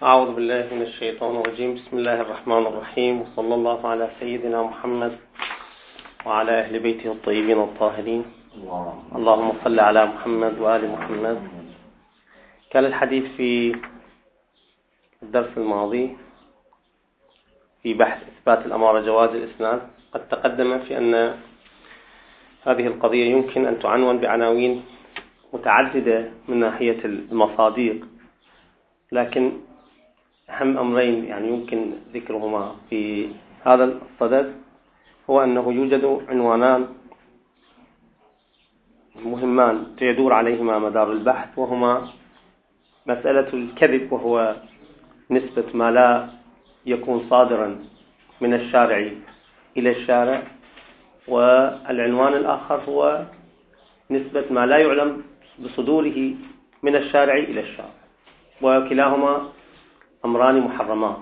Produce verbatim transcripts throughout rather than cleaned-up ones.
أعوذ بالله من الشيطان الرجيم. بسم الله الرحمن الرحيم، وصلى الله على سيدنا محمد وعلى أهل بيته الطيبين الطاهرين. اللهم صل على محمد وآل محمد. كان الحديث في الدرس الماضي في بحث إثبات الأمارة جواز الإسناد. قد تقدم في أن هذه القضية يمكن أن تعنون بعناوين متعددة من ناحية المصادق، لكن أهم أمرين يعني يمكن ذكرهما في هذا الصدد هو أنه يوجد عنوانان مهمان يدور عليهما مدار البحث، وهما مسألة الكذب، وهو نسبة ما لا يكون صادرا من الشارع إلى الشارع، والعنوان الآخر هو نسبة ما لا يعلم بصدوره من الشارع إلى الشارع، وكلاهما أمران محرمان.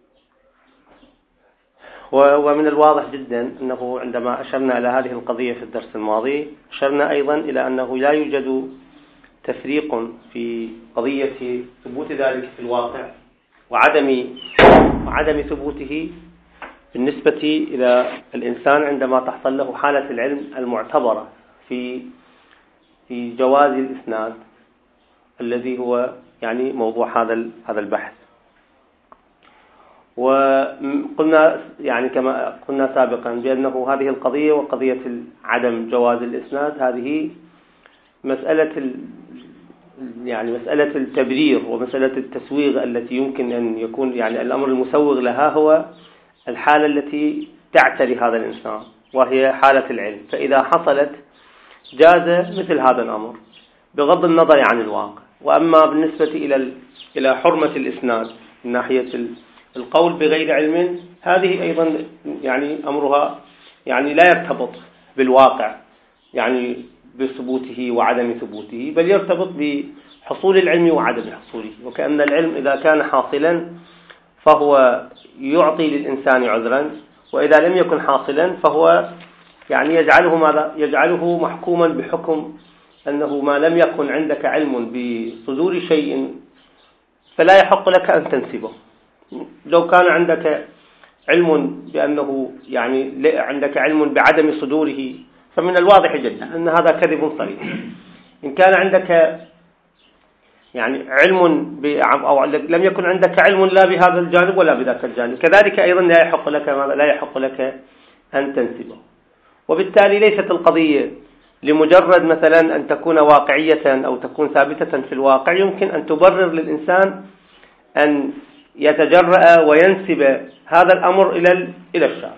ومن الواضح جدا أنه عندما أشرنا إلى هذه القضية في الدرس الماضي أشرنا أيضا إلى أنه لا يوجد تفريق في قضية ثبوت ذلك في الواقع وعدم وعدم ثبوته بالنسبة إلى الإنسان عندما تحصل له حالة العلم المعتبرة في في جواز الإسناد الذي هو يعني موضوع هذا هذا البحث. وقلنا يعني كما قلنا سابقا بأنه هذه القضية وقضية عدم جواز الإسناد هذه مسألة يعني مسألة التبرير ومسألة التسويغ التي يمكن أن يكون يعني الأمر المسوغ لها هو الحالة التي تعتري هذا الإنسان، وهي حالة العلم. فإذا حصلت جاز مثل هذا الأمر بغض النظر عن الواقع. وأما بالنسبة إلى إلى حرمة الإسناد من ناحية القول بغير علم، هذه أيضا يعني أمرها يعني لا يرتبط بالواقع يعني بثبوته وعدم ثبوته، بل يرتبط بحصول العلم وعدم حصوله. وكأن العلم إذا كان حاصلا فهو يعطي للإنسان عذرا، وإذا لم يكن حاصلا فهو يعني يجعله ماذا؟ يجعله محكوما بحكم أنه ما لم يكن عندك علم بصدور شيء فلا يحق لك أن تنسبه. لو كان عندك علم بأنه يعني عندك علم بعدم صدوره فمن الواضح جدا أن هذا كذب صريح. إن كان عندك يعني علم أو لم يكن عندك علم لا بهذا الجانب ولا بذاك الجانب، كذلك أيضا لا يحق لك لا يحق لك أن تنسبه. وبالتالي ليست القضية لمجرد مثلا أن تكون واقعية أو تكون ثابتة في الواقع يمكن أن تبرر للإنسان أن يتجرأ وينسب هذا الأمر إلى إلى الشارع.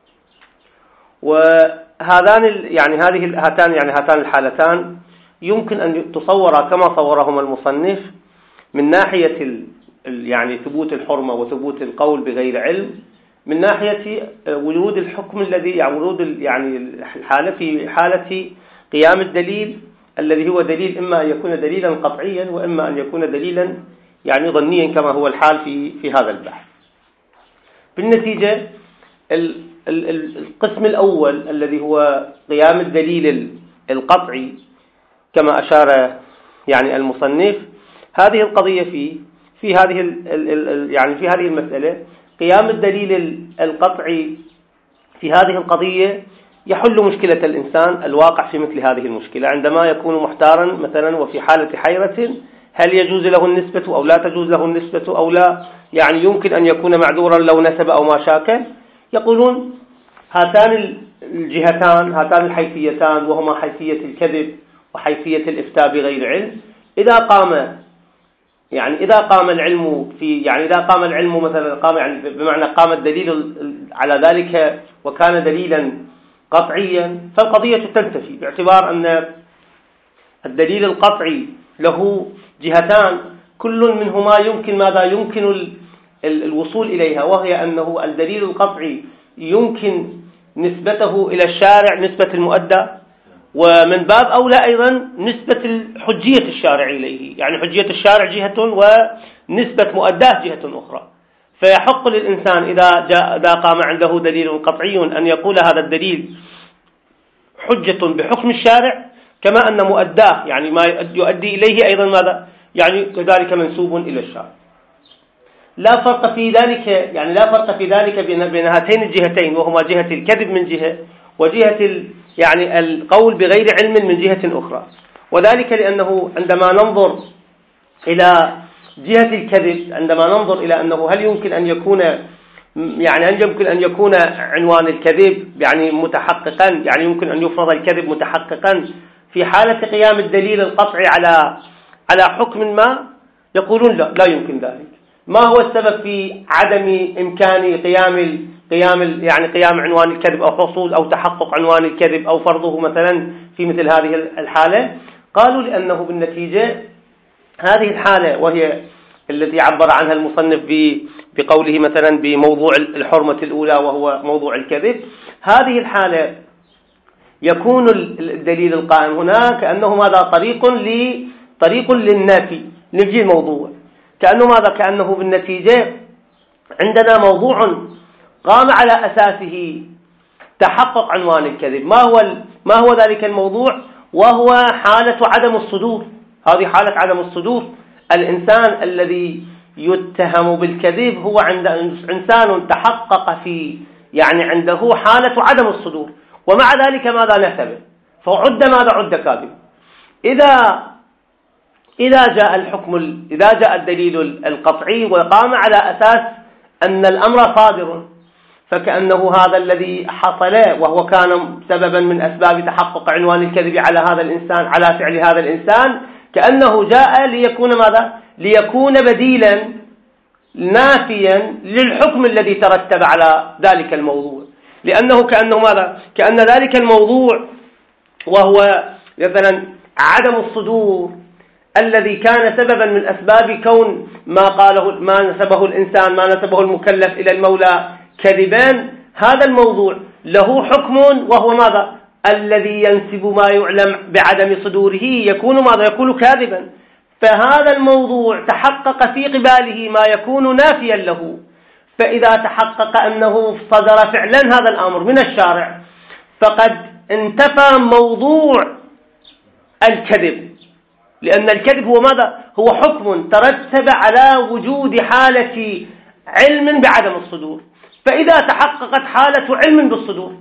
وهذان يعني هذه هاتان يعني هاتان الحالتان يمكن أن تصورا كما صورهما المصنف من ناحية يعني ثبوت الحرمة وثبوت القول بغير علم، من ناحية ورود الحكم الذي يعني ورود يعني الحالة في حالة قيام الدليل الذي هو دليل إما أن يكون دليلا قطعيا وإما أن يكون دليلا يعني ظنيا كما هو الحال في في هذا البحث. بالنتيجة القسم الأول الذي هو قيام الدليل القطعي كما أشار يعني المصنف، هذه القضية في في هذه يعني في هذه المسألة قيام الدليل القطعي في هذه القضية يحل مشكلة الإنسان الواقع في مثل هذه المشكلة عندما يكون محتارا مثلا وفي حالة حيرة هل يجوز له النسبة أو لا تجوز له النسبة أو لا، يعني يمكن أن يكون معذورا لو نسب أو ما شاكل. يقولون هاتان الجهتان هاتان الحيثيتان وهما حيثية الكذب وحيثية الإفتاء بغير علم، إذا قام يعني إذا قام العلم في يعني إذا قام العلم مثلا قام يعني بمعنى قام الدليل على ذلك وكان دليلا قطعيا فالقضية تنتفي، باعتبار أن الدليل القطعي له جهتان كل منهما يمكن ماذا يمكن الوصول إليها، وهي أنه الدليل القطعي يمكن نسبته إلى الشارع نسبة المؤدى، ومن باب أولى أيضا نسبة حجية الشارع إليه، يعني حجية الشارع جهة ونسبة مؤداه جهة أخرى. فيحق للإنسان إذا جاء إذا قام عنده دليل قطعي أن يقول هذا الدليل حجة بحكم الشارع، كما أن مؤداه يعني ما يؤدي إليه أيضا ماذا يعني كذلك منسوب إلى الشارع. لا فرق في ذلك، يعني لا فرق في ذلك بين بين هاتين الجهتين، وهما جهة الكذب من جهة وجهة ال يعني القول بغير علم من جهة أخرى. وذلك لأنه عندما ننظر إلى جهة الكذب، عندما ننظر إلى أنه هل يمكن أن يكون يعني هل يمكن أن يكون عنوان الكذب يعني متحققا، يعني يمكن أن يفرض الكذب متحققا في حالة قيام الدليل القطعي على على حكم ما، يقولون لا لا يمكن ذلك. ما هو السبب في عدم إمكان قيام قيام يعني قيام عنوان الكذب أو حصول أو تحقق عنوان الكذب أو فرضه مثلا في مثل هذه الحالة؟ قالوا لأنه بالنتيجة هذه الحالة، وهي التي عبر عنها المصنف بقوله مثلا بموضوع الحرمة الأولى وهو موضوع الكذب، هذه الحالة يكون الدليل القائم هنا كأنه ماذا طريق طريق للنافي نفي الموضوع، كأنه ماذا كأنه بالنتيجة عندنا موضوع قام على أساسه تحقق عنوان الكذب. ما هو ما هو ذلك الموضوع؟ وهو حالة عدم الصدور. هذه حالة عدم الصدور. الإنسان الذي يتهم بالكذب هو عند إنسان تحقق في يعني عنده حالة عدم الصدور، ومع ذلك ماذا نحسبه؟ فعد ماذا عد كاذب. إذا إذا جاء الحكم إذا جاء الدليل القطعي وقام على أساس أن الأمر صادر، فكأنه هذا الذي حصل وهو كان سببا من أسباب تحقق عنوان الكذب على هذا الإنسان على فعل هذا الإنسان، كأنه جاء ليكون ماذا؟ ليكون بديلا نافيا للحكم الذي ترتب على ذلك الموضوع. لأنه كأنه ماذا؟ كأن ذلك الموضوع وهو مثلا عدم الصدور الذي كان سببا من أسباب كون ما قاله ما نسبه الإنسان ما نسبه المكلف إلى المولى كذبان، هذا الموضوع له حكم وهو ماذا؟ الذي ينسب ما يعلم بعدم صدوره يكون ماذا؟ يكون كاذبا. فهذا الموضوع تحقق في قباله ما يكون نافيا له، فإذا تحقق أنه صدر فعلا هذا الأمر من الشارع فقد انتفى موضوع الكذب، لأن الكذب هو ماذا؟ هو حكم ترتب على وجود حالة علم بعدم الصدور. فإذا تحققت حالة علم بالصدور،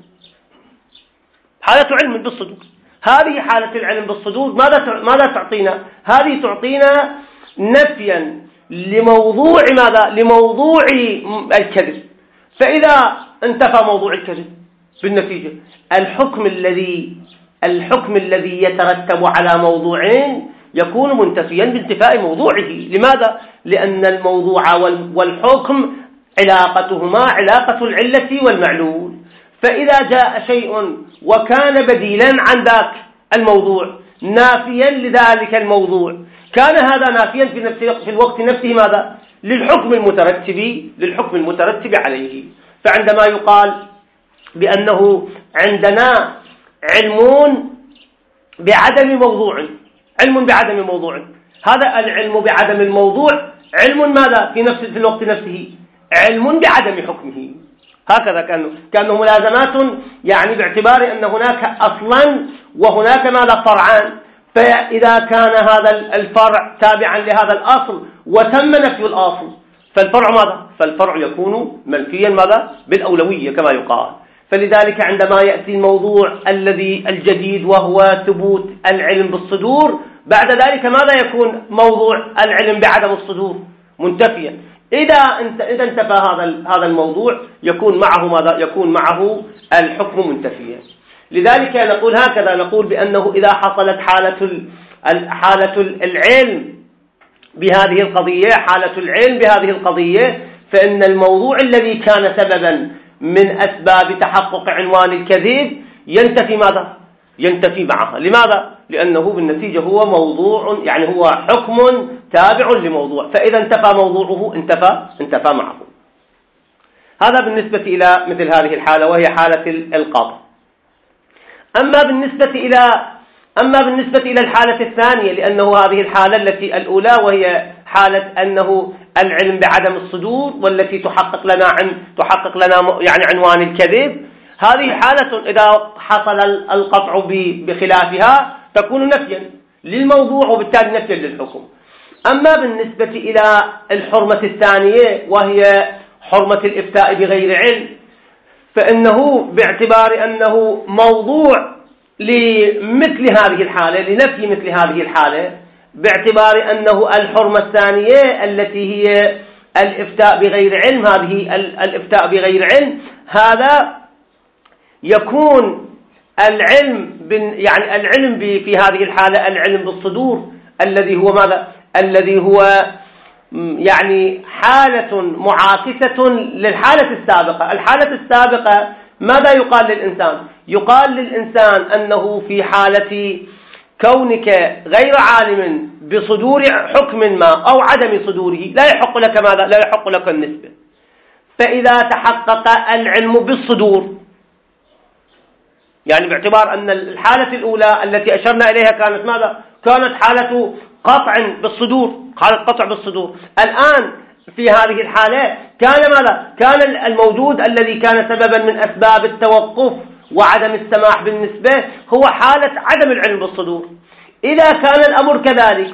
حالة علم بالصدور، هذه حالة العلم بالصدور ماذا ماذا تعطينا؟ هذه تعطينا نفيا لموضوع ماذا؟ لموضوع الكذب. فإذا انتفى موضوع الكذب بالنتيجة الحكم الذي الحكم الذي يترتب على موضوعين يكون منتفيا بانتفاء موضوعه. لماذا؟ لأن الموضوع والحكم علاقتهما علاقة العلة والمعلول. فإذا جاء شيء وكان بديلا عن ذاك الموضوع نافيا لذلك الموضوع، كان هذا نافيا في نفس في الوقت نفسه ماذا؟ للحكم المترتب للحكم المترتب عليه. فعندما يقال بأنه عندنا علم بعدم موضوع علم بعدم موضوع هذا العلم بعدم الموضوع علم ماذا؟ في نفس في الوقت نفسه علم بعدم حكمه. هكذا كانه كانه ملازمات، يعني باعتبار أن هناك أصلا وهناك ماذا؟ فرعان. فإذا كان هذا الفرع تابعا لهذا الأصل وتم نفي الأصل فالفرع ماذا؟ فالفرع يكون منفيا ماذا؟ بالأولوية كما يقال. فلذلك عندما يأتي الموضوع الذي الجديد وهو ثبوت العلم بالصدور، بعد ذلك ماذا يكون موضوع العلم بعدم الصدور؟ منتفيا. إذا انت إذا انتفى هذا هذا الموضوع يكون معه ماذا؟ يكون معه الحكم منتفيا. لذلك نقول هكذا، نقول بأنه إذا حصلت حالة حالة العلم بهذه القضية حالة العلم بهذه القضية فإن الموضوع الذي كان سببا من أسباب تحقق عنوان الكذب ينتفي ماذا؟ ينتفي معها. لماذا؟ لأنه بالنتيجة هو موضوع، يعني هو حكم تابع لموضوع، فإذا انتفى موضوعه انتفى انتفى معه. هذا بالنسبة إلى مثل هذه الحالة وهي حالة القطع. أما بالنسبة إلى أما بالنسبة إلى الحالة الثانية، لأنه هذه الحالة التي الأولى وهي حالة أنه العلم بعدم الصدور والتي تحقق لنا عن تحقق لنا يعني عنوان الكذب، هذه حالة إذا حصل القطع بخلافها تكون نفيا للموضوع وبالتالي نفيا للحكم. أما بالنسبة إلى الحرمة الثانية وهي حرمة الإفتاء بغير علم، فإنه باعتبار أنه موضوع لمثل هذه الحالة، لنفي مثل هذه الحالة، باعتبار أنه الحرمة الثانية التي هي الإفتاء بغير علم، هذه الإفتاء بغير علم هذا يكون العلم يعني العلم في هذه الحالة العلم بالصدور الذي هو ماذا؟ الذي هو يعني حالة معاكسة للحالة السابقة. الحالة السابقة ماذا يقال للإنسان؟ يقال للإنسان أنه في حالة كونك غير عالم بصدور حكم ما أو عدم صدوره لا يحق لك ماذا؟ لا يحق لك النسبة. فإذا تحقق العلم بالصدور، يعني باعتبار أن الحالة الأولى التي أشرنا إليها كانت ماذا؟ كانت حالة قطع بالصدور، حالة قطع بالصدور. الآن في هذه الحالة كان ماذا؟ كان الموجود الذي كان سببا من أسباب التوقف وعدم السماح بالنسبة هو حالة عدم العلم بالصدور. إذا كان الأمر كذلك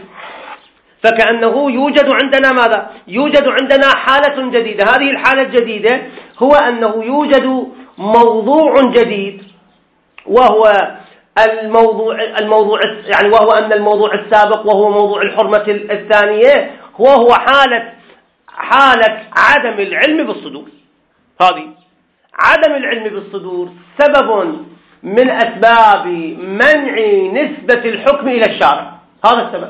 فكأنه يوجد عندنا ماذا؟ يوجد عندنا حالة جديدة. هذه الحالة الجديدة هو أنه يوجد موضوع جديد، وهو الموضوع الموضوع يعني وهو أن الموضوع السابق وهو موضوع الحرمة الثانية هو هو حالة حالة عدم العلم بالصدور. هذه عدم العلم بالصدور سبب من أسباب منع نسبة الحكم إلى الشارع، هذا السبب.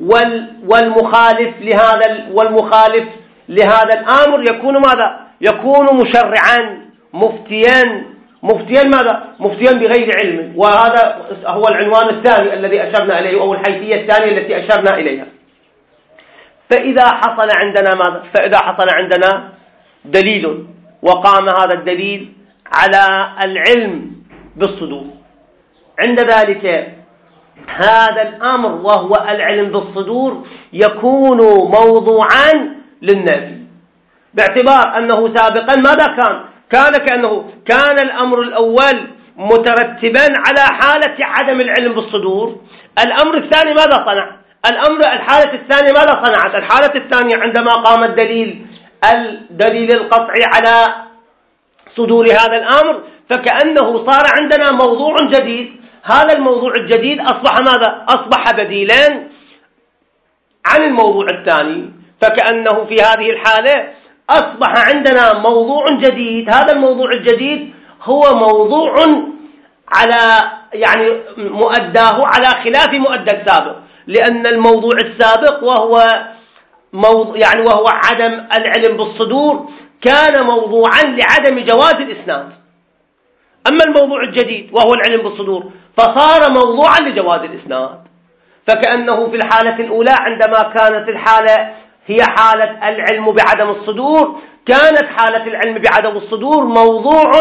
والمخالف لهذا والمخالف لهذا الأمر يكون ماذا؟ يكون مشرعا مفتيا مفتيا ماذا؟ مفتيا بغير علم. وهذا هو العنوان الثاني الذي أشرنا إليه أو الحيثية الثانية التي أشرنا إليها. فإذا حصل عندنا ماذا؟ فإذا حصل عندنا دليل وقام هذا الدليل على العلم بالصدور، عند ذلك هذا الأمر وهو العلم بالصدور يكون موضوعا للنفي، باعتبار أنه سابقا ماذا كان؟ كان كأنه كان الأمر الأول مترتبا على حالة عدم العلم بالصدور. الأمر الثاني ماذا صنع؟ الأمر الحالة الثانية ماذا صنعت؟ الحالة الثانية عندما قام الدليل الدليل القطعي على صدور هذا الأمر فكأنه صار عندنا موضوع جديد. هذا الموضوع الجديد أصبح ماذا؟ أصبح بديلا عن الموضوع الثاني. فكأنه في هذه الحالة أصبح عندنا موضوع جديد. هذا الموضوع الجديد هو موضوع على يعني مؤداه على خلاف مؤدى السابق، لأن الموضوع السابق وهو موضوع يعني وهو عدم العلم بالصدور كان موضوعا لعدم جواز الإسناد. أما الموضوع الجديد وهو العلم بالصدور فصار موضوعا لجواز الإسناد. فكأنه في الحالة الأولى عندما كانت الحالة هي حالة العلم بعدم الصدور، كانت حالة العلم بعدم الصدور موضوع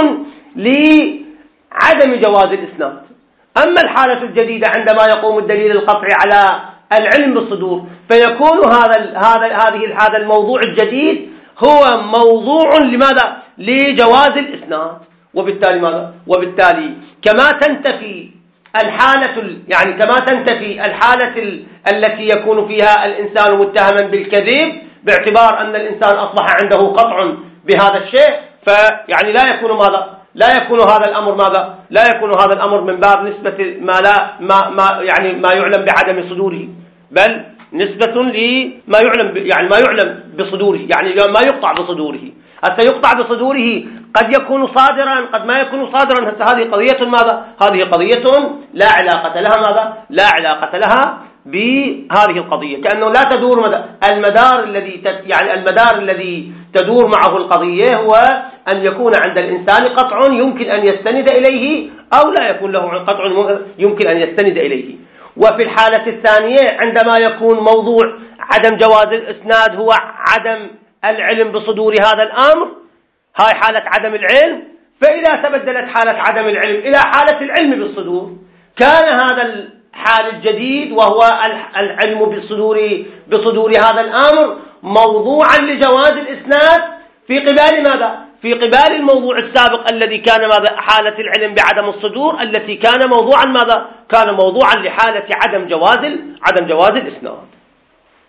لعدم جواز الإسناد. أما الحالة الجديدة عندما يقوم الدليل القطعي على العلم بالصدور فيكون هذا هذا هذه هذا الموضوع الجديد هو موضوع لماذا؟ لجواز الإسناد. وبالتالي ماذا؟ وبالتالي كما تنتفي الحالة يعني كما تنتفي الحالة التي يكون فيها الإنسان متهما بالكذب باعتبار أن الإنسان أصبح عنده قطع بهذا الشيء، فيعني لا يكون ماذا؟ لا يكون هذا الأمر ماذا؟ لا يكون هذا الأمر من باب نسبة ما لا ما ما يعني ما يعلم بعدم صدوره، بل نسبة لما يعلم يعني ما يعلم بصدوره، يعني ما يقطع بصدوره. حتى يقطع بصدوره قد يكون صادرا قد ما يكون صادرا. هذه قضية ماذا؟ هذه قضية لا علاقة لها ماذا؟ لا علاقة لها بهذه القضية، كأنه لا تدور مدى المدار الذي يعني المدار الذي تدور معه القضية هو أن يكون عند الإنسان قطع يمكن أن يستند إليه أو لا يكون له قطع يمكن أن يستند إليه. وفي الحالة الثانية عندما يكون موضوع عدم جواز الإسناد هو عدم العلم بصدور هذا الأمر، هاي حالة عدم العلم. فإذا تبدلت حالة عدم العلم إلى حالة العلم بالصدور كان هذا الحال الجديد وهو العلم بصدور بصدور هذا الأمر موضوعا لجواز الإسناد في قبال ماذا؟ في قبال الموضوع السابق الذي كان ماذا؟ حالة العلم بعدم الصدور التي كان موضوعا ماذا؟ كان موضوعا لحالة عدم جواز عدم جواز الإسناد.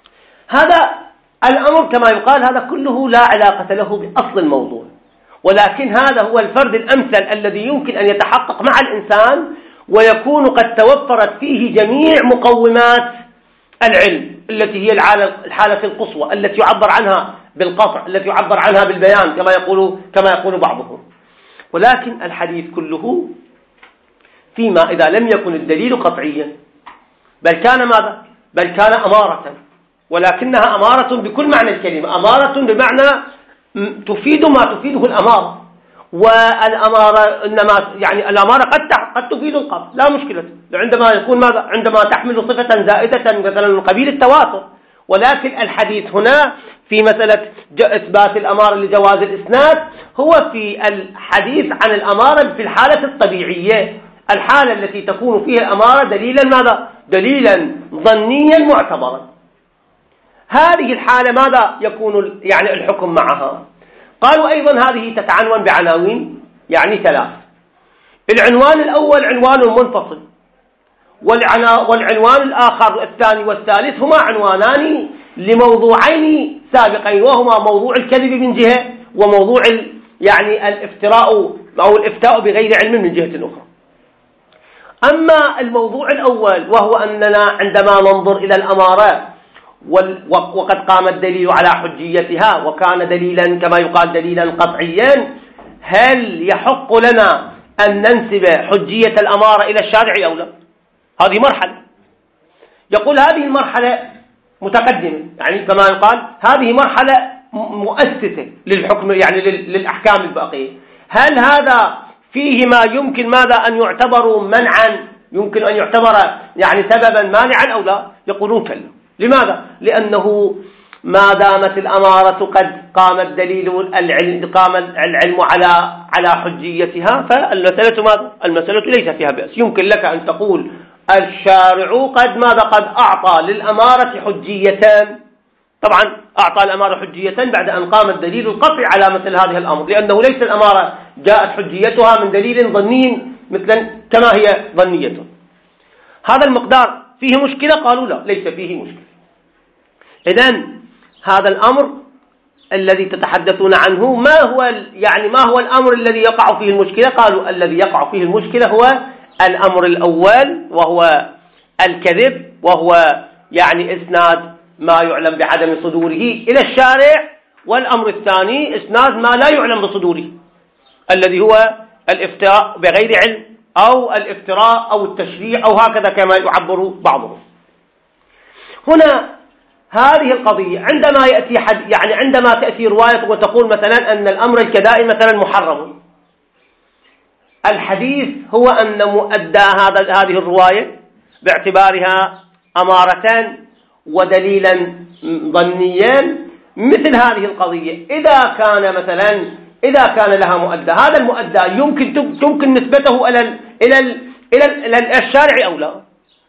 هذا الأمر كما يقال هذا كله لا علاقة له بأصل الموضوع، ولكن هذا هو الفرد الأمثل الذي يمكن أن يتحقق مع الإنسان ويكون قد توفرت فيه جميع مقومات العلم التي هي الحالة القصوى التي يعبر عنها بالقطع، التي يعبر عنها بالبيان كما يقول كما يقول بعضهم. ولكن الحديث كله فيما إذا لم يكن الدليل قطعيا بل كان ماذا؟ بل كان أمارة، ولكنها أمارة بكل معنى الكلمة، أمارة بمعنى تفيد ما تفيده الأمارة، والأمارة إنما يعني الأمارة قد قد تفيد القطع لا مشكلة عندما يكون ماذا؟ عندما تحمل صفة زائدة مثلا من قبيل التواتر. ولكن الحديث هنا في مسألة إثبات الأمارة لجواز الإسناد هو في الحديث عن الأمارة في الحالة الطبيعية، الحالة التي تكون فيها الأمارة دليلا ماذا؟ دليلا ظنيا معتبرا. هذه الحالة ماذا يكون يعني الحكم معها؟ قالوا أيضا هذه تتعنون بعناوين يعني ثلاث. العنوان الأول عنوان منفصل، والعنوان الآخر الثاني والثالث هما عنوانان لموضوعين سابقين، وهما موضوع الكذب من جهة وموضوع يعني الافتراء أو الإفتاء بغير علم من جهة أخرى. أما الموضوع الأول وهو أننا عندما ننظر إلى الأمارة وقد قام الدليل على حجيتها وكان دليلا كما يقال دليلا قطعيا، هل يحق لنا أن ننسب حجية الأمارة إلى الشارع أو لا؟ هذه مرحلة، يقول هذه المرحلة متقدمة، يعني كما يقال هذه مرحلة مؤسسة للحكم يعني للأحكام الباقية. هل هذا فيه ما يمكن ماذا أن يعتبر منعا، يمكن أن يعتبر يعني سببا مانعا أو لا؟ يقولون كلا. لماذا؟ لأنه ما دامت الأمارة قد قام الدليل العلم قام العلم على على حجيتها فالمسألة ماذا؟ المسألة ليس فيها بأس. يمكن لك أن تقول الشارع قد ماذا؟ قد أعطى للأمارة حجيتان، طبعا أعطى الأمارة حجية بعد أن قام الدليل القطعي على مثل هذه الأمر، لأنه ليس الأمارة جاءت حجيتها من دليل ظني مثلا كما هي ظنية. هذا المقدار فيه مشكلة؟ قالوا لا ليس فيه مشكلة. إذن هذا الأمر الذي تتحدثون عنه ما هو يعني ما هو الأمر الذي يقع فيه المشكلة؟ قالوا الذي يقع فيه المشكلة هو الأمر الأول وهو الكذب، وهو يعني إسناد ما يعلم بعدم صدوره إلى الشارع، والأمر الثاني إسناد ما لا يعلم بصدوره الذي هو الافتراء بغير علم أو الافتراء أو التشريع أو هكذا كما يعبر بعضهم. هنا هذه القضية عندما يأتي حد يعني عندما تأتي رواية وتقول مثلا أن الأمر الكدائي مثلا محرم، الحديث هو أن مؤدى هذا هذه الرواية باعتبارها أمارة ودليلا ظنيا مثل هذه القضية إذا كان مثلا إذا كان لها مؤدى، هذا المؤدى يمكن تمكن نسبته إلى ال إلى ال إلى ال الشارع أو لا؟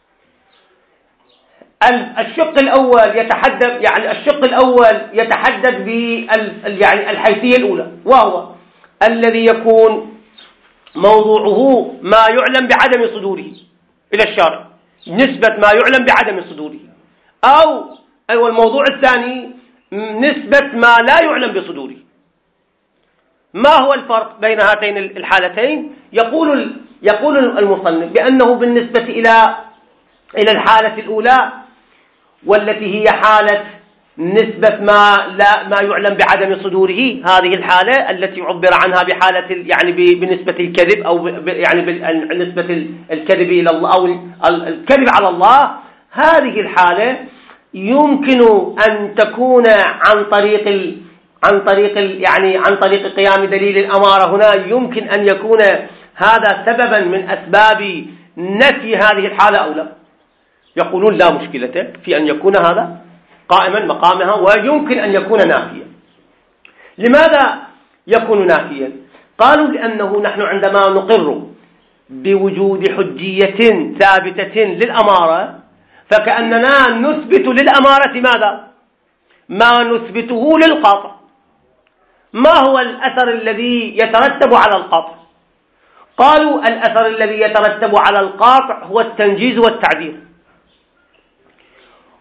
الشق الأول يتحدث يعني الشق الأول يتحدث بال يعني الحيثية الأولى، وهو الذي يكون موضوعه ما يعلم بعدم صدوره إلى الشارع، نسبة ما يعلم بعدم صدوره، أو أو الموضوع الثاني نسبة ما لا يعلم بصدوره. ما هو الفرق بين هاتين الحالتين؟ يقول يقول المصنف بأنه بالنسبة إلى إلى الحالة الأولى والتي هي حالة نسبة ما لا ما يعلم بعدم صدوره، هذه الحالة التي عبر عنها بحالة يعني بنسبة الكذب أو يعني بنسبة الكذب إلى الله أو الكذب على الله، هذه الحالة يمكن أن تكون عن طريق ال عن طريق ال يعني عن طريق قيام دليل الأمارة. هنا يمكن أن يكون هذا سببا من أسباب نفي هذه الحالة أو لا؟ يقولون لا مشكلة في أن يكون هذا قائما مقامها ويمكن أن يكون نافيا. لماذا يكون نافيا؟ قالوا لأنه نحن عندما نقر بوجود حجية ثابتة للأمارة فكأننا نثبت للأمارة ماذا؟ ما نثبته للقاطع. ما هو الأثر الذي يترتب على القاطع؟ قالوا الأثر الذي يترتب على القاطع هو التنجيز والتعديل،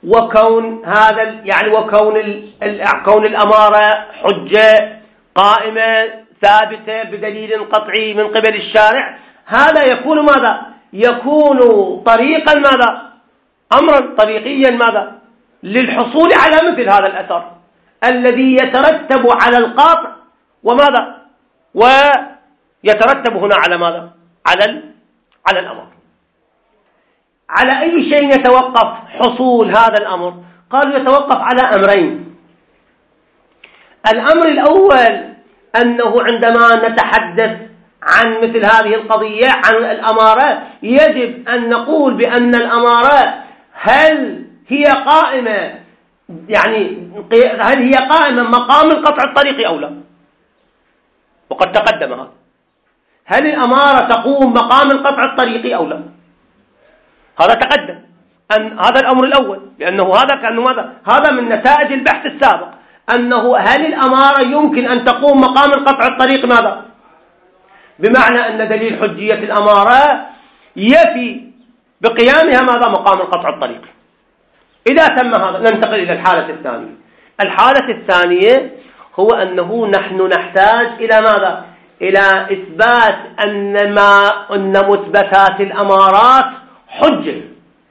وكون هذا يعني وكون كون الأمارة حجة قائمة ثابتة بدليل قطعي من قبل الشارع، هذا يكون ماذا؟ يكون طريقا ماذا؟ أمرا طريقيا ماذا؟ للحصول على مثل هذا الأثر الذي يترتب على القاطع وماذا؟ ويترتب هنا على ماذا؟ على على الأمر. على أي شيء يتوقف حصول هذا الأمر؟ قالوا يتوقف على أمرين. الأمر الأول أنه عندما نتحدث عن مثل هذه القضية عن الأمارة يجب أن نقول بأن الأمارة هل هي قائمة يعني هل هي قائمة مقام القطع الطريقي أو لا؟ وقد تقدم هذا. هل الأمارة تقوم مقام القطع الطريقي أو لا؟ هذا تقدم أن هذا الأمر الأول، لأنه هذا كأنه ماذا؟ هذا من نتائج البحث السابق، أنه هل الأمارة يمكن أن تقوم مقام القطع الطريقي ماذا؟ بمعنى أن دليل حجية الأمارة يفي بقيامها ماذا؟ مقام القطع الطريقي. إذا تم هذا ننتقل إلى الحالة الثانية. الحالة الثانية هو أنه نحن نحتاج إلى ماذا؟ إلى إثبات أن ما أن مثبتات الأمارات حجة،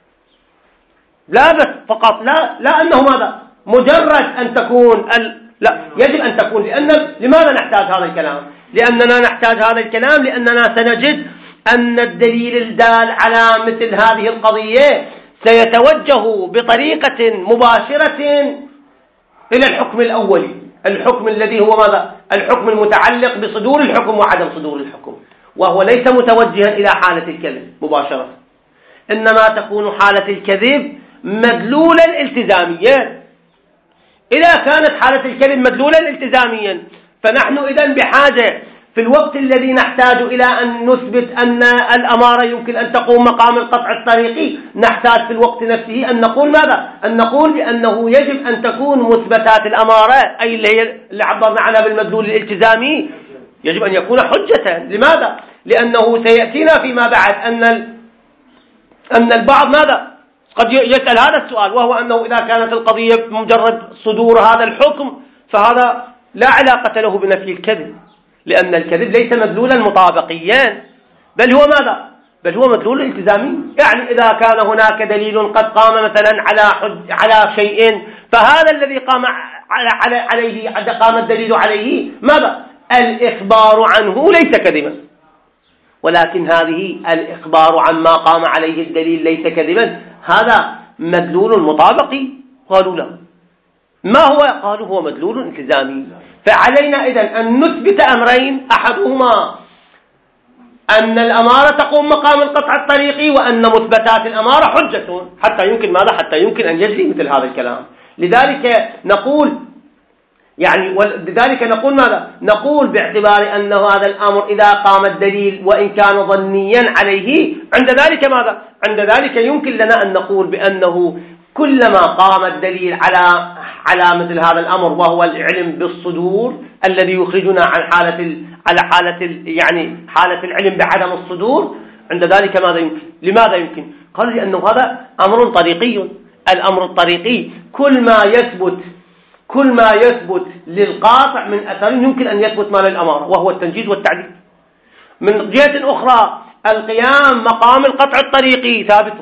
لا بس فقط لا لا أنه ماذا؟ مجرد أن تكون ال... لا يجب أن تكون. لأن لماذا نحتاج هذا الكلام؟ لأننا نحتاج هذا الكلام لأننا سنجد أن الدليل الدال على مثل هذه القضية سيتوجه بطريقة مباشرة إلى الحكم الأولي، الحكم الذي هو ماذا؟ الحكم المتعلق بصدور الحكم وعدم صدور الحكم، وهو ليس متوجها إلى حالة الكذب مباشرة، إنما تكون حالة الكذب مدلولا التزاميا. إذا كانت حالة الكذب مدلولا التزاميا فنحن إذن بحاجة في الوقت الذي نحتاج إلى أن نثبت أن الأمارة يمكن أن تقوم مقام القطع الطريقي، نحتاج في الوقت نفسه أن نقول ماذا؟ أن نقول بأنه يجب أن تكون مثبتات الأمارة أي اللي هي اللي عبرنا عنها بالمدلول الالتزامي يجب أن يكون حجة. لماذا؟ لأنه سيأتينا فيما بعد أن أن البعض ماذا؟ قد يسأل هذا السؤال، وهو أنه إذا كانت القضية مجرد صدور هذا الحكم فهذا لا علاقة له بنفي الكذب، لأن الكذب ليس مدلولا مطابقيا بل هو ماذا؟ بل هو مدلول التزامي. يعني إذا كان هناك دليل قد قام مثلا على حج على شيء فهذا الذي قام على عليه قام الدليل عليه ماذا؟ الإخبار عنه ليس كذبا، ولكن هذه الإخبار عن ما قام عليه الدليل ليس كذبا هذا مدلول مطابقي. قالوا لا. ما هو؟ قالوا هو مدلول التزامي. فعلينا إذن أن نثبت أمرين، أحدهما أن الأمارة تقوم مقام القطع الطريقي وأن مثبتات الأمارة حجة، حتى يمكن ماذا؟ حتى يمكن أن يجري مثل هذا الكلام. لذلك نقول يعني لذلك نقول ماذا؟ نقول باعتبار أن هذا الأمر إذا قام الدليل وإن كان ظنيا عليه عند ذلك ماذا؟ عند ذلك يمكن لنا أن نقول بأنه كلما قام الدليل على على مثل هذا الأمر وهو العلم بالصدور الذي يخرجنا عن حالة ال... على حالة ال... يعني حالة العلم بعدم الصدور، عند ذلك ماذا يمكن؟ لماذا يمكن؟ قالوا لأنه هذا أمر طريقي. الأمر الطريقي كل ما يثبت كل ما يثبت للقاطع من أثر يمكن أن يثبت ما للأمارة، وهو التنجيز والتعديل. من جهة أخرى القيام مقام القطع الطريقي ثابت.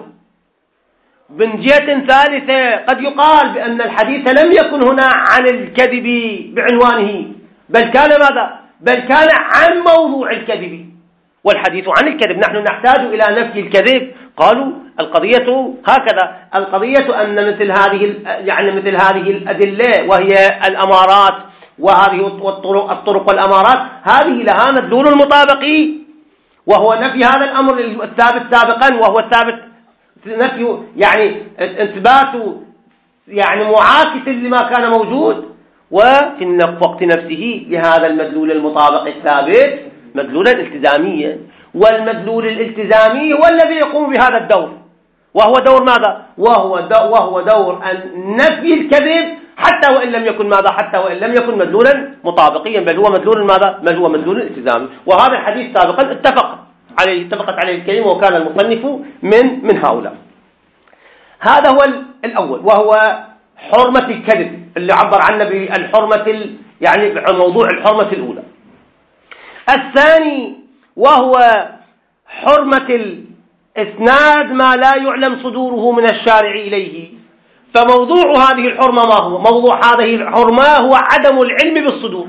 من جهة ثالثة قد يقال بأن الحديث لم يكن هنا عن الكذب بعنوانه بل كان ماذا؟ بل كان عن موضوع الكذب، والحديث عن الكذب نحن نحتاج إلى نفي الكذب. قالوا القضية هكذا، القضية أن مثل هذه يعني مثل هذه الأدلة وهي الأمارات وهذه الطرق الطرق والأمارات هذه لها مدلول المطابقي، وهو نفي هذا الأمر الثابت سابقا، وهو الثابت نفي يعني إثبات يعني معاكس لما كان موجود، وفي وقت نفسه لهذا المدلول المطابق الثابت مدلولا التزاميا. والمدلول الالتزامي هو الذي يقوم بهذا الدور، وهو دور ماذا؟ وهو دور, وهو دور نفي الكذب حتى وإن لم يكن ماذا؟ حتى وإن لم يكن مدلولا مطابقيا بل هو مدلول ماذا؟ بل هو مدلول التزامي. وهذا الحديث سابقا اتفق عليه اتفقت عليه الكلمة وكان المصنف من من هؤلاء. هذا هو الأول، وهو حرمة الكذب اللي عبر عنه بالحرمة، يعني موضوع الحرمة الأولى. الثاني وهو حرمة الإسناد ما لا يعلم صدوره من الشارع إليه. فموضوع هذه الحرمة ما هو؟ موضوع هذه الحرمة هو عدم العلم بالصدور.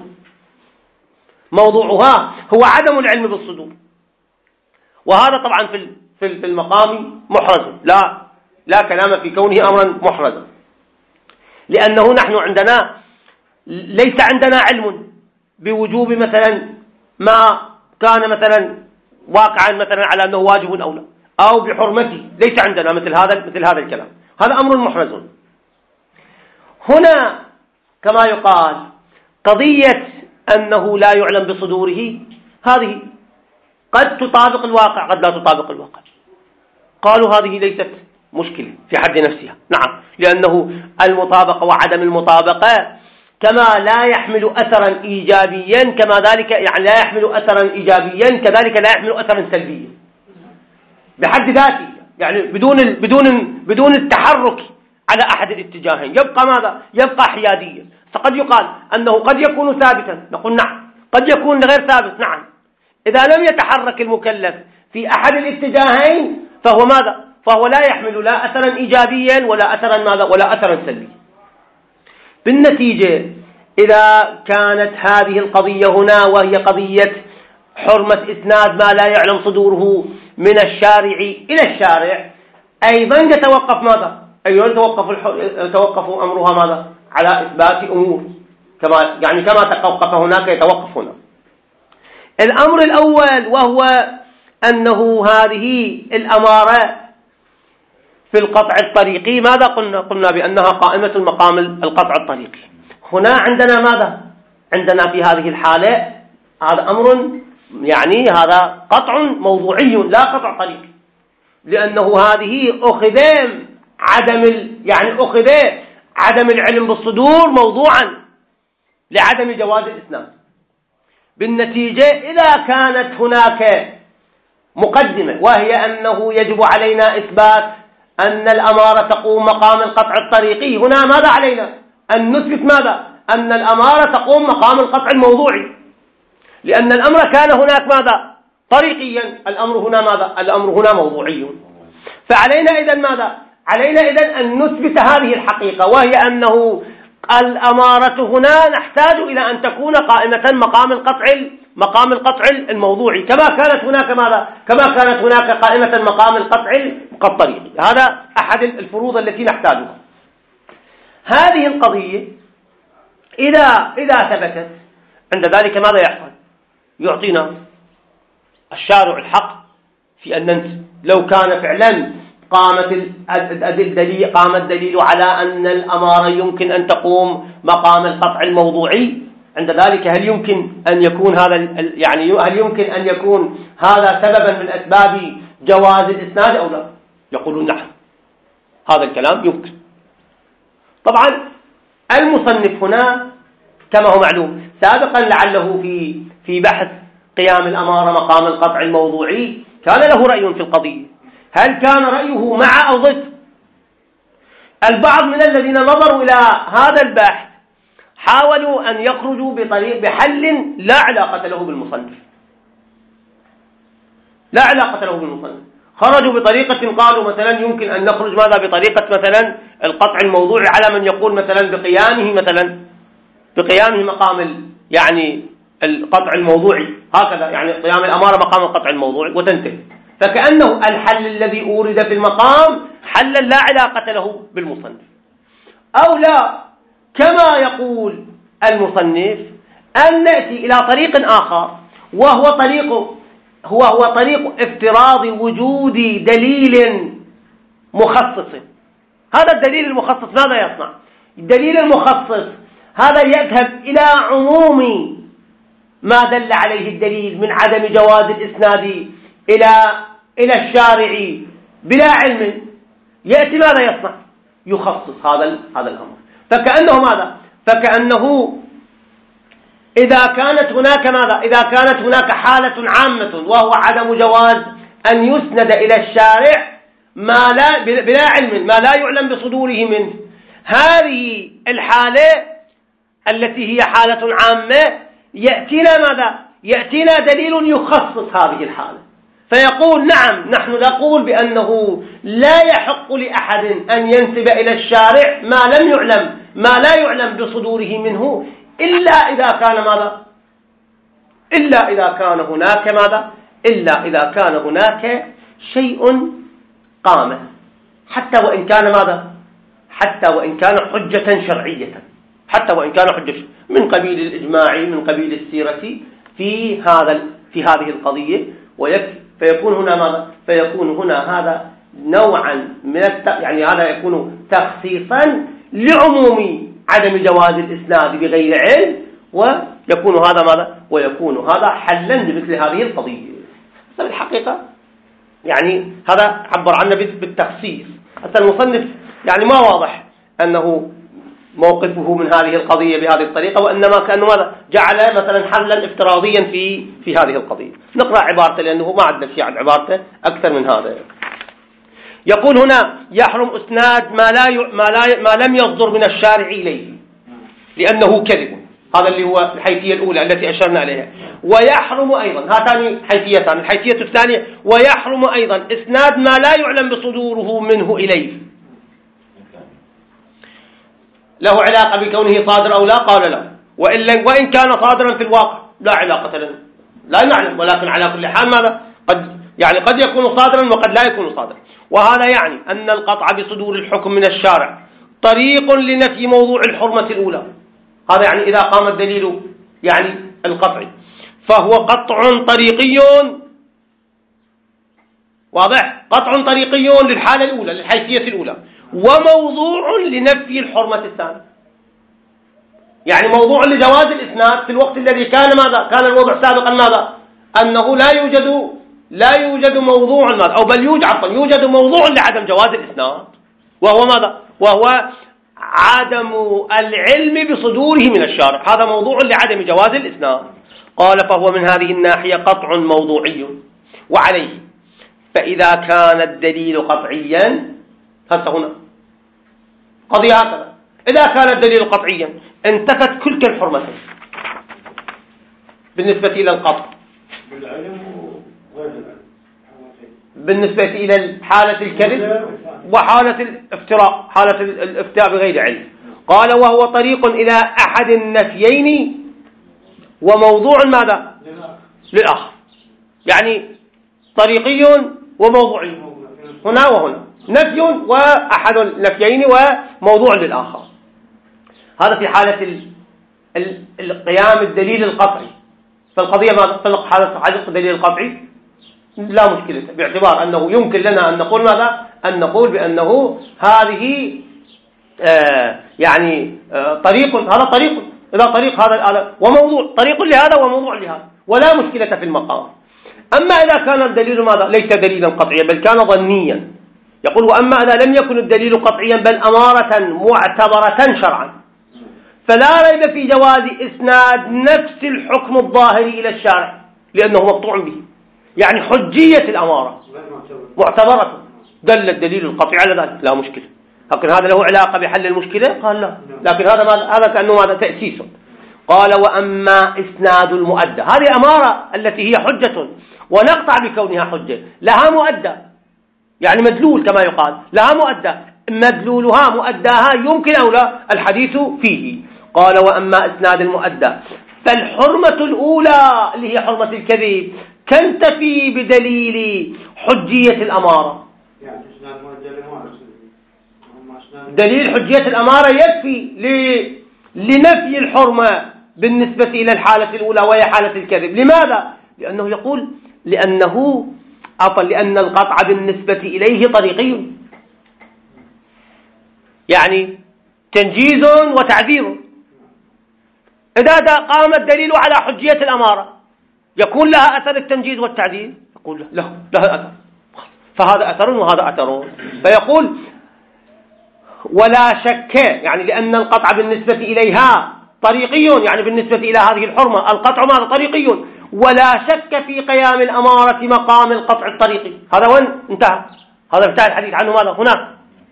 موضوعها هو عدم العلم بالصدور، وهذا طبعا في في المقام محرز، لا لا كلام في كونه أمرا محرزا، لأنه نحن عندنا ليس عندنا علم بوجوب مثلا ما كان مثلا واقعا مثلا على أنه واجب أو لا، أو بحرمته، ليس عندنا مثل هذا مثل هذا الكلام، هذا أمر محرز. هنا كما يقال قضية أنه لا يعلم بصدوره هذه قد تطابق الواقع قد لا تطابق الواقع. قالوا هذه ليست مشكلة في حد نفسها، نعم، لأنه المطابقة وعدم المطابقة كما لا يحمل أثرا إيجابيا كما ذلك، يعني لا يحمل أثرا إيجابيا كذلك لا يحمل أثرا سلبيا بحد ذاته، يعني بدون بدون بدون التحرك على أحد الاتجاهين، يبقى ماذا؟ يبقى حياديا. فقد يقال أنه قد يكون ثابتا، نقول نعم، قد يكون غير ثابت، نعم، إذا لم يتحرك المكلف في أحد الاتجاهين فهو ماذا؟ فهو لا يحمل لا أثرا إيجابيا ولا أثرا ماذا؟ ولا أثرا سلبيا. بالنتيجة إذا كانت هذه القضية هنا وهي قضية حرمة إسناد ما لا يعلم صدوره من الشارع إلى الشارع، أيضا يتوقف ماذا؟ أيضا يتوقف, يتوقف أمرها ماذا؟ على إثبات أمور، كما يعني كما توقف هناك يتوقف هنا. الأمر الأول وهو أنه هذه الأمارة في القطع الطريقي ماذا قلنا؟ قلنا بأنها قائمة مقام القطع الطريقي. هنا عندنا ماذا؟ عندنا في هذه الحالة هذا أمر، يعني هذا قطع موضوعي لا قطع طريقي، لأنه هذه أخذ عدم يعني أخذ عدم العلم بالصدور موضوعا لعدم جواز الإسناد. بالنتيجة إذا كانت هناك مقدمة وهي أنه يجب علينا إثبات أن الأمارة تقوم مقام القطع الطريقي، هنا ماذا علينا؟ أن نثبت ماذا؟ أن الأمارة تقوم مقام القطع الموضوعي، لأن الأمر كان هناك ماذا؟ طريقيا، الأمر هنا ماذا؟ الأمر هنا موضوعي. فعلينا إذن ماذا؟ علينا إذن أن نثبت هذه الحقيقة، وهي أنه الأمارة هنا نحتاج إلى أن تكون قائمة مقام القطع مقام القطع الموضوعي، كما كانت هناك ماذا؟ كما كانت هناك قائمة مقام القطع الطريقي. هذا أحد الفروض التي نحتاجها. هذه القضية إذا إذا ثبتت عند ذلك ماذا يحصل؟ يعطينا الشارع الحق في أن ننتهي. لو كان فعلا قامت الدليل قام الدليل على أن الأمارة يمكن أن تقوم مقام القطع الموضوعي، عند ذلك هل يمكن أن يكون هذا يعني هل يمكن أن يكون هذا سببا من أسباب جواز الإسناد أو لا؟ يقولون نعم، هذا الكلام يمكن. طبعا المصنف هنا كما هو معلوم سابقا لعله في في بحث قيام الأمارة مقام القطع الموضوعي كان له رأي في القضية. هل كان رأيه مع أو ضد؟ البعض من الذين نظروا إلى هذا البحث حاولوا أن يخرجوا بطريق بحل لا علاقة له بالمصنف، لا علاقة له بالمصنف. خرجوا بطريقة قالوا مثلا يمكن أن نخرج ماذا؟ بطريقة مثلا القطع الموضوعي على من يقول مثلا بقيامه مثلا بقيامه مقام يعني القطع الموضوعي، هكذا يعني قيام الأمارة مقام القطع الموضوعي وتنتهي. فكأنه الحل الذي أورد في المقام حلا لا علاقة له بالمصنف. أو لا كما يقول المصنف أن نأتي إلى طريق آخر، وهو طريق هو هو طريق افتراض وجود دليل مخصص. هذا الدليل المخصص ماذا يصنع؟ الدليل المخصص هذا يذهب إلى عموم ما دل عليه الدليل من عدم جواز الإسناد إلى إلى الشارع بلا علم، يأتي ماذا يصنع؟ يخصص هذا هذا الأمر. فكأنه ماذا؟ فكأنه إذا كانت هناك ماذا؟ إذا كانت هناك حالة عامة وهو عدم جواز أن يسند إلى الشارع، ما لا بلا علم ما لا يعلم بصدوره منه. هذه الحالة التي هي حالة عامة يأتينا ماذا؟ يأتينا دليل يخصص هذه الحالة، فيقول نعم نحن نقول بأنه لا يحق لأحد أن ينسب إلى الشارع ما لم يعلم ما لا يعلم بصدوره منه إلا إذا كان ماذا؟ إلا إذا كان هناك ماذا؟ إلا إذا كان هناك شيء قام، حتى وإن كان ماذا؟ حتى وإن كان حجة شرعية، حتى وإن كان حجة من قبيل الإجماع من قبيل السيرة في هذا في هذه القضية، فيكون هنا ماذا؟ فيكون هنا هذا نوعا من الت... يعني هذا يكون تخصيصا لعموم عدم جواز الإسناد بغير علم، ويكون هذا ماذا؟ ويكون هذا حلا لمثل هذه القضية. بس الحقيقة يعني هذا عبر عنه بالتخصيص. حتى المصنف يعني ما واضح أنه موقفه من هذه القضية بهذه الطريقة، وإنما كأنه ماذا؟ جعل مثلا حلا افتراضيا في في هذه القضية. نقرأ عبارته لأنه ما عندنا شيء عن عبارته أكثر من هذا. يقول هنا يحرم إسناد ما لا ي... ما لا ما لم يصدر من الشارع إليه لأنه كذب. هذا اللي هو الحيثية الأولى التي أشرنا إليها. ويحرم أيضا، هاتان حيثيتان. الحيثية الثانية ويحرم أيضا إسناد ما لا يعلم بصدوره منه إليه. له علاقة بكونه صادر أو لا؟ قال لا. وإن وإن كان صادرا في الواقع لا علاقة لنا، لا نعلم، ولكن على كل حال ماذا؟ قد يعني قد يكون صادرا وقد لا يكون صادرا. وهذا يعني أن القطع بصدور الحكم من الشارع طريق لنفي موضوع الحرمة الأولى. هذا يعني إذا قام الدليل يعني القطعي فهو قطع طريقي واضح، قطع طريقي للحالة الأولى للحيثية الأولى، وموضوع لنفي الحرمة الثانية. يعني موضوع لجواز الإسناد في الوقت الذي كان ماذا؟ كان الوضع سابقا ماذا؟ أنه لا يوجد لا يوجد موضوع ماذا؟ أو بل يوجد عفوا يوجد موضوع لعدم جواز الإسناد، وهو ماذا؟ وهو عدم العلم بصدوره من الشارع. هذا موضوع لعدم جواز الإسناد. قال فهو من هذه الناحية قطع موضوعي. وعليه فإذا كان الدليل قطعيا، هذا هنا قضية هكذا، إذا كان الدليل قطعيا انتفت كل الحرمتين بالنسبة إلى القطع، بالعلم وغير العلم، بالنسبة إلى حالة الكذب وحالة الافتراء، حالة الافتاء بغير علم. قال وهو طريق إلى أحد النفيين وموضوع ماذا؟ للآخر. يعني طريقي وموضوعي هنا وهنا، نفي وأحد النفيين وموضوع للآخر. هذا في حالة القيام الدليل القطعي. فالقضية ما تطلق حالة الدليل القطعي لا مشكلة، باعتبار أنه يمكن لنا أن نقول ماذا؟ أن نقول بأنه هذه آه يعني آه طريق، هذا طريق إذا طريق هذا وموضوع، طريق لهذا وموضوع لهذا، ولا مشكلة في المقام. أما إذا كان الدليل ماذا؟ ليس دليلا قطعيا بل كان ظنيا. يقول وأما إذا لم يكن الدليل قطعيا بل أمارة معتبرة شرعا فلا ريب في جواز إسناد نفس الحكم الظاهر إلى الشارع لأنه مقطوع به. يعني حجية الأمارة معتبرة، دل الدليل القطعي على ذلك لا مشكلة. لكن هذا له علاقة بحل المشكلة؟ قال لا. لكن هذا هذا كأنه ماذا؟ تأسيس. قال وأما إسناد المؤدى، هذه أمارة التي هي حجة ونقطع بكونها حجة، لها مؤدى يعني مدلول كما يقال، لها مؤدى، مدلولها مؤداها يمكن أو لا الحديث فيه. قال وأما إسناد المؤدى فالحرمة الأولى اللي هي حرمة الكذب تنتفي بدليل حجية الأمارة. دليل حجية الأمارة يكفي لنفي الحرمة بالنسبة إلى الحالة الأولى وهي حالة الكذب. لماذا؟ لأنه يقول لأنه أطل لأن القطع بالنسبة إليه طريقي، يعني تنجيز وتعذير. إذا قام الدليل على حجية الأمارة يكون لها أثر التنجيز والتعذير، يقول له لها أثر، فهذا أثر وهذا أثر. فيقول ولا شك، يعني لأن القطع بالنسبة إليها طريقي، يعني بالنسبة إلى هذه الحرمة القطع ماذا؟ طريقي. ولا شك في قيام الأمارة مقام القطع الطريقي. هذا وين انتهى؟ هذا ابتدأ الحديث عنه ماذا هناك.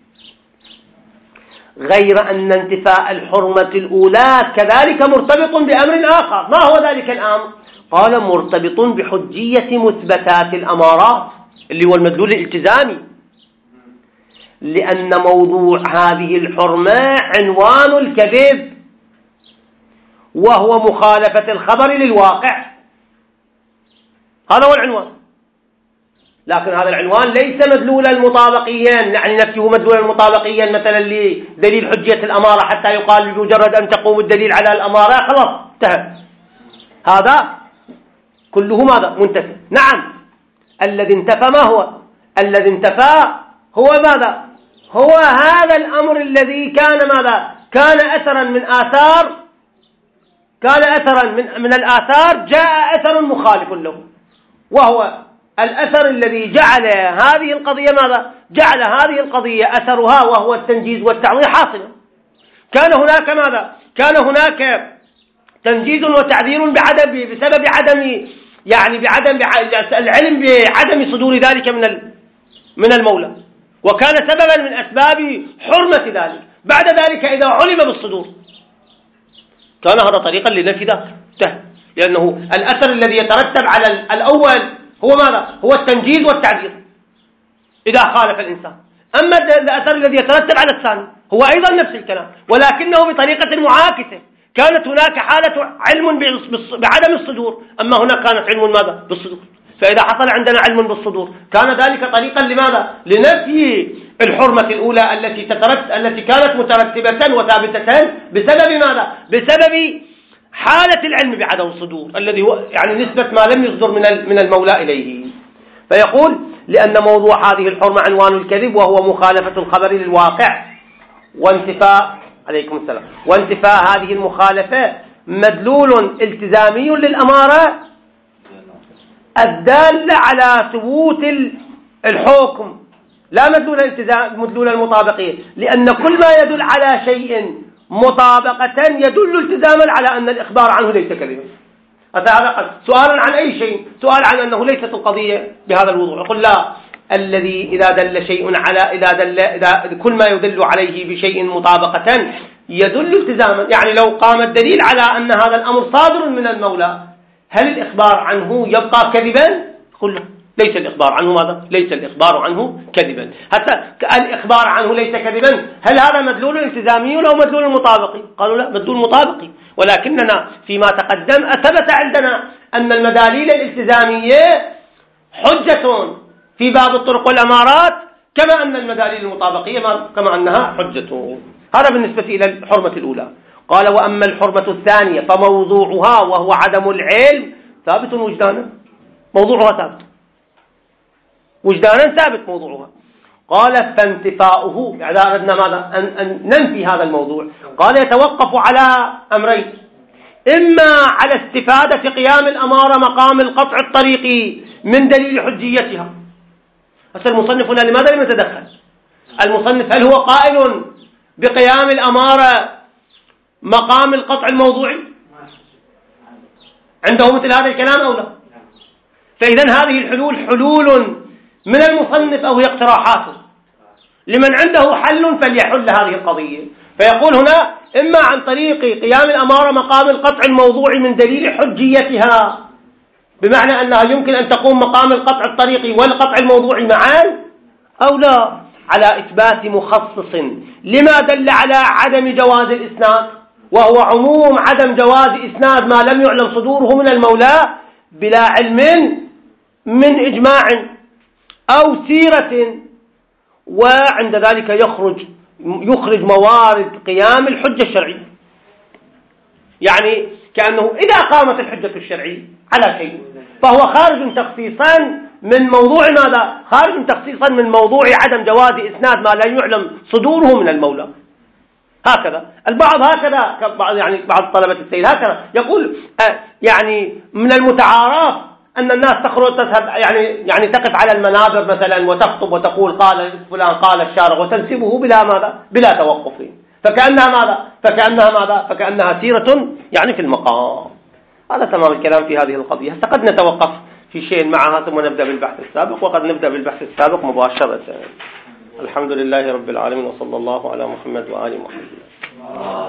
غير أن انتفاء الحرمة الأولى كذلك مرتبط بأمر آخر. ما هو ذلك الأمر؟ قال مرتبط بحجية مثبتات الأمارات اللي هو المدلول الالتزامي، لأن موضوع هذه الحرمة عنوان الكذب وهو مخالفة الخبر للواقع، هذا هو العنوان. لكن هذا العنوان ليس مدلولا مطابقيا، يعني نفيه مدلولا مطابقيا مثلا لدليل حجية الأمارة حتى يقال بمجرد أن تقوم الدليل على الأمارة خلاص انتهى. هذا كله ماذا منتفى. نعم الذي انتفى ما هو؟ الذي انتفى هو ماذا؟ هو هذا الأمر الذي كان ماذا؟ كان أثرا من آثار كان أثرا من, من الآثار جاء أثر مخالف له، وهو الأثر الذي جعل هذه القضية ماذا؟ جعل هذه القضية أثرها وهو التنجيز والتعظيم حاصلا. كان هناك ماذا؟ كان هناك تنجيز وتعذير بعدم بسبب عدم يعني بعدم العلم بعدم صدور ذلك من من المولى، وكان سببا من أسباب حرمة ذلك. بعد ذلك إذا علم بالصدور كان هذا طريقا لنفي ذلك، لأنه الأثر الذي يترتب على الأول هو ماذا؟ هو التنجيز والتعذير إذا خالف الإنسان. أما الأثر الذي يترتب على الثاني هو أيضا نفس الكلام، ولكنه بطريقة معاكسة. كانت هناك حالة علم بعدم الصدور، أما هنا كانت علم ماذا؟ بالصدور. فإذا حصل عندنا علم بالصدور كان ذلك طريقا لماذا؟ لنفي الحرمة الأولى التي تترتب التي كانت مترتبة وثابتة بسبب ماذا؟ بسبب حالة العلم بعدم الصدور الذي هو يعني نسبة ما لم يصدر من من المولى إليه. فيقول لأن موضوع هذه الحرمة عنوان الكذب وهو مخالفة الخبر للواقع، وانتفاء عليكم السلام وانتفاء هذه المخالفة مدلول التزامي للأمارة الدالة على ثبوت الحكم، لا مدلول الالتزام مدلول المطابقية، لأن كل ما يدل على شيء مطابقة يدل التزاما على أن الإخبار عنه ليس كذبا. هذا سؤالا عن أي شيء، سؤال عن أنه ليست القضية بهذا الوضوح. يقول لا، الذي إذا دل شيء على إذا دل إذا كل ما يدل عليه بشيء مطابقة يدل التزاما. يعني لو قام الدليل على أن هذا الأمر صادر من المولى، هل الإخبار عنه يبقى كذبا؟ قل له ليس الإخبار عنه ماذا؟ ليس الإخبار عنه كذبا. حتى الإخبار عنه ليس كذبا، هل هذا مدلول التزامي أو مدلول مطابقي؟ قالوا لا، مدلول مطابقي. ولكننا فيما تقدم أثبت عندنا أن المداليل الالتزامية حجة في باب الطرق والأمارات، كما أن المداليل المطابقية كما أنها حجة. هذا بالنسبة إلى الحرمة الأولى. قال وأما الحرمة الثانية فموضوعها وهو عدم العلم ثابت وجدانا. موضوعها ثابت وجدانا، ثابت موضوعها. قال فانتفاؤه، يعني أردنا ماذا؟ أن, أن ننفي هذا الموضوع. قال يتوقف على أمرين: إما على استفادة قيام الأمارة مقام القطع الطريقي من دليل حجيتها. هسه المصنف هنا لماذا لم يتدخل؟ المصنف هل هو قائل بقيام الأمارة مقام القطع الموضوعي؟ عنده مثل هذا الكلام أو لا؟ فإذا هذه الحلول حلول من المصنف أو هي اقتراحاته، لمن عنده حل فليحل هذه القضية. فيقول هنا إما عن طريق قيام الأمارة مقام القطع الموضوعي من دليل حجيتها، بمعنى أنها يمكن أن تقوم مقام القطع الطريقي والقطع الموضوعي معا، أو لا، على إثبات مخصص لما دل على عدم جواز الإسناد، وهو عموم عدم جواز إسناد ما لم يعلم صدوره من المولى بلا علم من إجماع أو سيرة، وعند ذلك يخرج يخرج موارد قيام الحجة الشرعية. يعني كأنه إذا قامت الحجة الشرعية على شيء فهو خارج تخصيصا من موضوع ماذا؟ خارج تخصيصا من موضوع عدم جواز إسناد ما لا يعلم صدوره من المولى. هكذا البعض، هكذا بعض يعني بعض طلبة السيل هكذا يقول آه يعني من المتعارف أن الناس تخرج تذهب يعني يعني تقف على المنابر مثلا وتخطب وتقول قال فلان قال الشارع وتنسبه بلا ماذا؟ بلا توقف، فكأنها ماذا؟ فكأنها ماذا؟ فكأنها سيرة يعني في المقام. هذا تمام الكلام في هذه القضية. قد نتوقف في شيء معها ثم نبدأ بالبحث السابق، وقد نبدأ بالبحث السابق مباشرة. الحمد لله رب العالمين، وصلى الله على محمد وآل محمد.